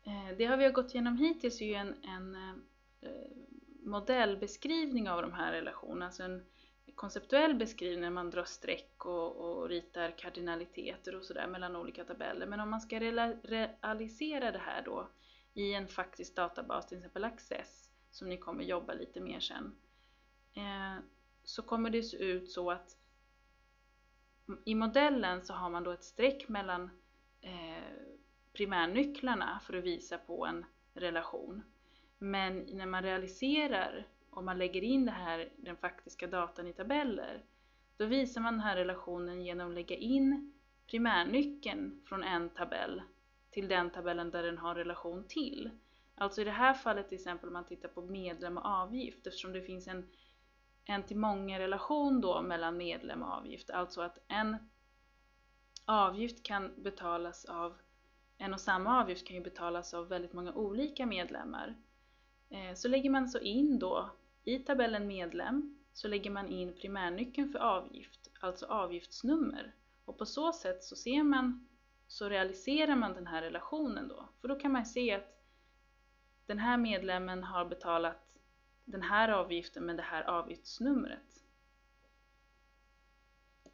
Det har vi gått igenom hittills är ju en modellbeskrivning av de här relationerna, alltså en konceptuell beskrivning när man drar streck och ritar kardinaliteter och sådär mellan olika tabeller. Men om man ska realisera det här då i en faktisk databas, till exempel Access, som ni kommer jobba lite mer sen, så kommer det se ut så att i modellen så har man då ett streck mellan primärnycklarna för att visa på en relation. Men när man realiserar och man lägger in den faktiska datan i tabeller, då visar man den här relationen genom att lägga in primärnyckeln från en tabell till den tabellen där den har relation till. Alltså i det här fallet till exempel om man tittar på medlem och avgift, eftersom det finns en till många relation då mellan medlem och avgift. Alltså att en avgift kan betalas av, en och samma avgift kan ju betalas av väldigt många olika medlemmar. Så lägger man så in då i tabellen medlem, så lägger man in primärnyckeln för avgift, alltså avgiftsnummer. Och på så sätt så realiserar man den här relationen då. För då kan man se att den här medlemmen har betalat den här avgiften med det här avgiftsnumret.